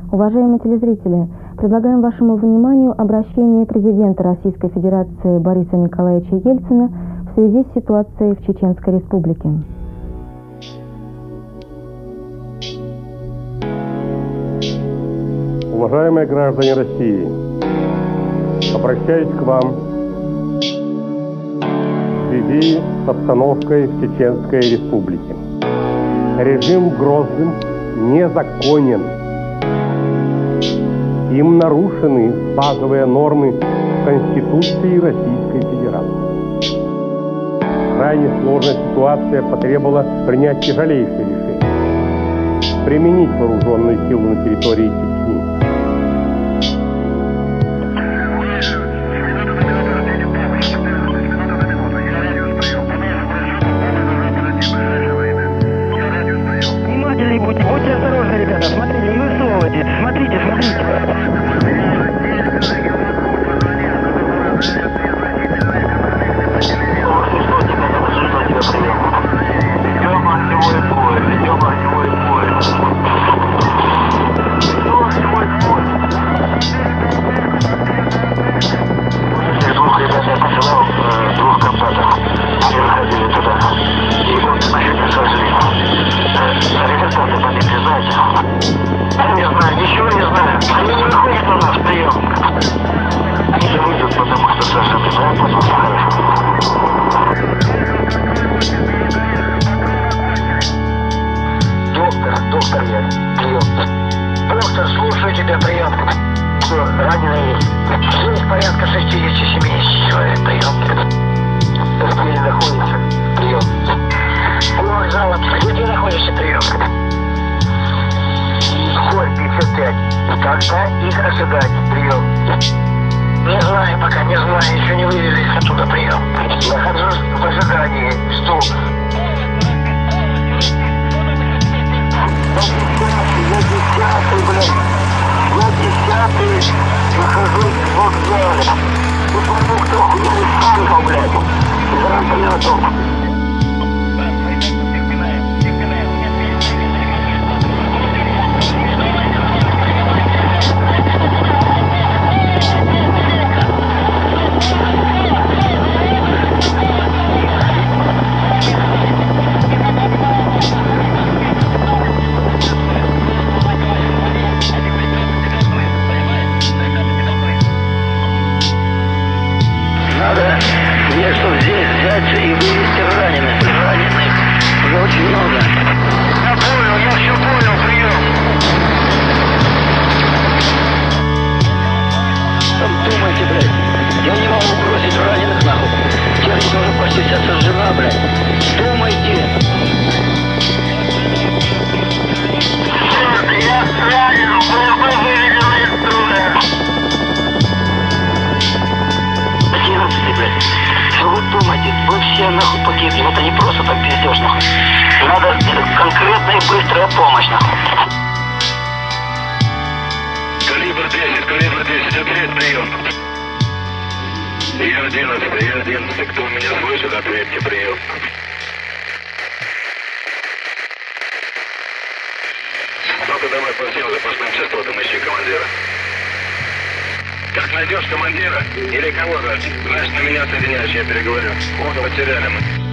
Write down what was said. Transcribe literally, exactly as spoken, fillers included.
Уважаемые телезрители, предлагаем вашему вниманию обращение президента Российской Федерации Бориса Николаевича Ельцина в связи с ситуацией в Чеченской Республике. Уважаемые граждане России, обращаюсь к вам в связи с обстановкой в Чеченской Республике. Режим Грозным незаконен. Им нарушены базовые нормы Конституции Российской Федерации. Крайне сложная ситуация потребовала принять тяжелейшие решения. Применить вооруженную силу на территории Чечни. Внимательнее будьте, будьте осторожны, ребята, смотрите, не высовывайтесь, смотрите, смотрите. Ведем огневой бой, ведем огневой бой. Ведем огневой бой. Двух ребят я посылал, двух капсатов. Они выходили туда. И вот машины сожгли. Результаты по ним не знаете? Не знаю, ничего не знаю. Они не выходят на наш прием. Они не выйдут, потому что сожжены. Да, я понял, хорошо. Доктор, доктор я, прием. Доктор, слушаю тебя, прием. Что, раненый есть? Есть порядка шестидесяти-семидесяти человек, прием. Где они находятся? Прием. Ой, жалоб, где ты находишься, прием? Сколь, пятьдесят пять. Когда их ожидать, прием? Не знаю пока, не знаю, еще не вывелись оттуда, прием. Нахожусь в ожидании, жду. Я десятый, блядь. Я десятый нахожусь в вокзале. Ну, потому кто хуйный танков, блядь. Из вертолетов. Надо место здесь взять и вывести раненых. Раненых уже очень много. Я понял, я все понял, прием. Там думайте, блядь. Я не могу бросить раненых нахуй. Техника уже почти вся сожжена, блядь. Думайте. Я ранен, был выведен из строя. Блядь. Что вы думаете? Вы все нахуй погибли. Это не просто так пиздешь нахуй. Надо конкретная и быстрая помощь нахуй. Калибр десять, калибр десять, ответь, прием. Я одиннадцать, я одиннадцать. Кто меня слышит, ответьте, прием. Ну-ка давай по всем запасным частотам ищи командира. Как найдешь командира или кого-то, значит на меня соединяешь, я переговорю. Вот потеряли мы.